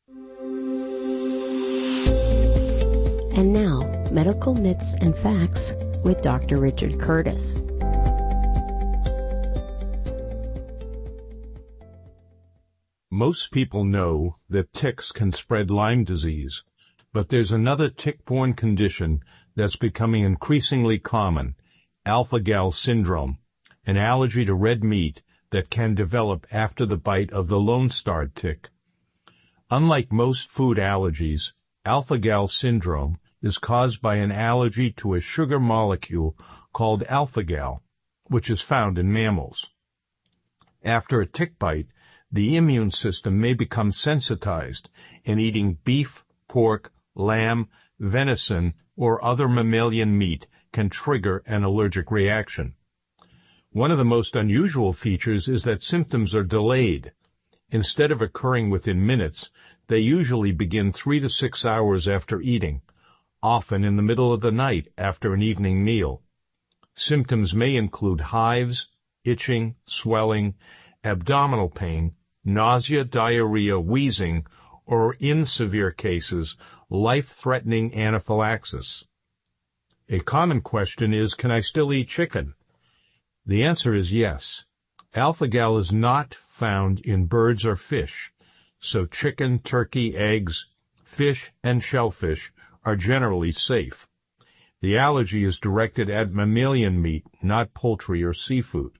And now, Medical Myths and Facts with Doctor Richard Curtis. Most people know that ticks can spread Lyme disease, but there's another tick-borne condition that's becoming increasingly common, alpha-gal syndrome, an allergy to red meat that can develop after the bite of the Lone Star tick. Unlike most food allergies, alpha-gal syndrome is caused by an allergy to a sugar molecule called alpha-gal, which is found in mammals. After a tick bite, the immune system may become sensitized, and eating beef, pork, lamb, venison, or other mammalian meat can trigger an allergic reaction. One of the most unusual features is that symptoms are delayed. Instead of occurring within minutes, they usually begin three to six hours after eating, often in the middle of the night after an evening meal. Symptoms may include hives, itching, swelling, abdominal pain, nausea, diarrhea, wheezing, or in severe cases, life-threatening anaphylaxis. A common question is, can I still eat chicken? The answer is yes. Alpha-gal is not found in birds or fish, so chicken, turkey, eggs, fish, and shellfish are generally safe. The allergy is directed at mammalian meat, not poultry or seafood.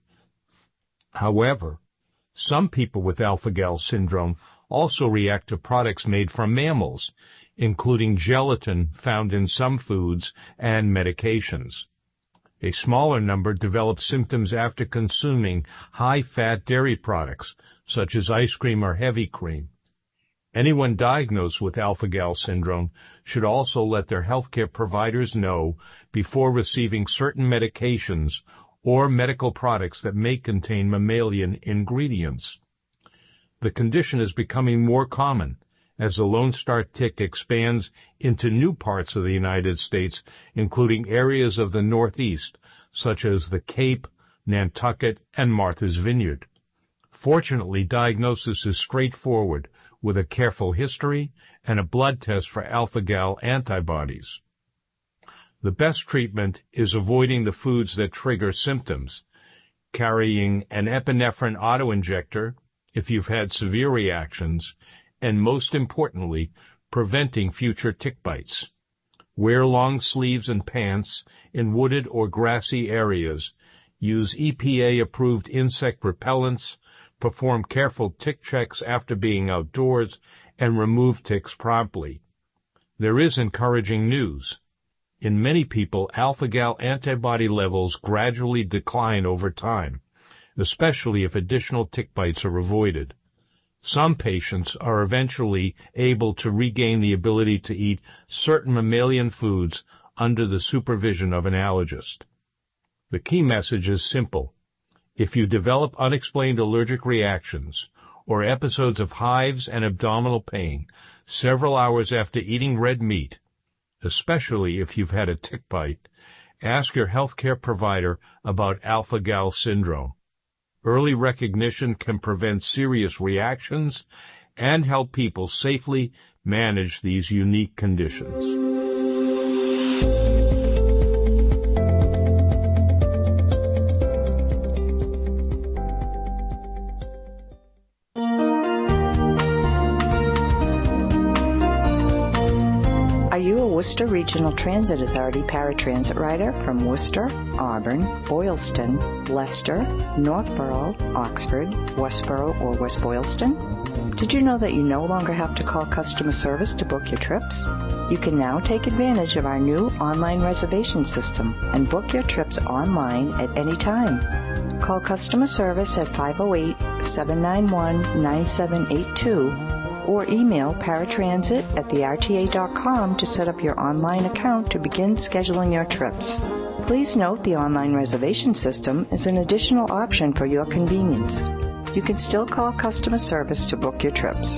However, some people with alpha-gal syndrome also react to products made from mammals, including gelatin found in some foods and medications. A smaller number develop symptoms after consuming high-fat dairy products, such as ice cream or heavy cream. Anyone diagnosed with alpha-gal syndrome should also let their healthcare providers know before receiving certain medications or medical products that may contain mammalian ingredients. The condition is becoming more common as the Lone Star tick expands into new parts of the United States, including areas of the Northeast, such as the Cape, Nantucket, and Martha's Vineyard. Fortunately, diagnosis is straightforward, with a careful history and a blood test for alpha-gal antibodies. The best treatment is avoiding the foods that trigger symptoms, carrying an epinephrine autoinjector if you've had severe reactions, and most importantly, preventing future tick bites. Wear long sleeves and pants in wooded or grassy areas. Use E P A-approved insect repellents. Perform careful tick checks after being outdoors, and remove ticks promptly. There is encouraging news. In many people, alpha-gal antibody levels gradually decline over time, especially if additional tick bites are avoided. Some patients are eventually able to regain the ability to eat certain mammalian foods under the supervision of an allergist. The key message is simple. If you develop unexplained allergic reactions or episodes of hives and abdominal pain several hours after eating red meat, especially if you've had a tick bite, ask your healthcare provider about alpha-gal syndrome. Early recognition can prevent serious reactions and help people safely manage these unique conditions. Worcester Regional Transit Authority paratransit rider from Worcester, Auburn, Boylston, Leicester, Northborough, Oxford, Westboro, or West Boylston? Did you know that you no longer have to call customer service to book your trips? You can now take advantage of our new online reservation system and book your trips online at any time. Call customer service at five oh eight, seven nine one, nine seven eight two or email paratransit at the r t a dot com to set up your online account to begin scheduling your trips. Please note the online reservation system is an additional option for your convenience. You can still call customer service to book your trips.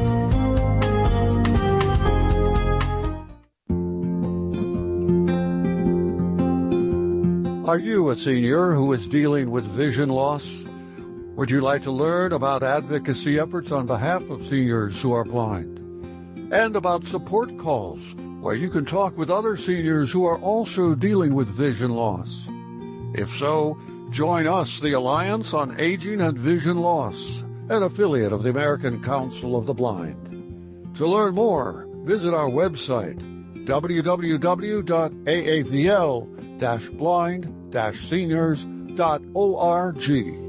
Are you a senior who is dealing with vision loss? Would you like to learn about advocacy efforts on behalf of seniors who are blind? And about support calls, where you can talk with other seniors who are also dealing with vision loss? If so, join us, the Alliance on Aging and Vision Loss, an affiliate of the American Council of the Blind. To learn more, visit our website, w w w dot a a v l dash blind dash seniors dot org.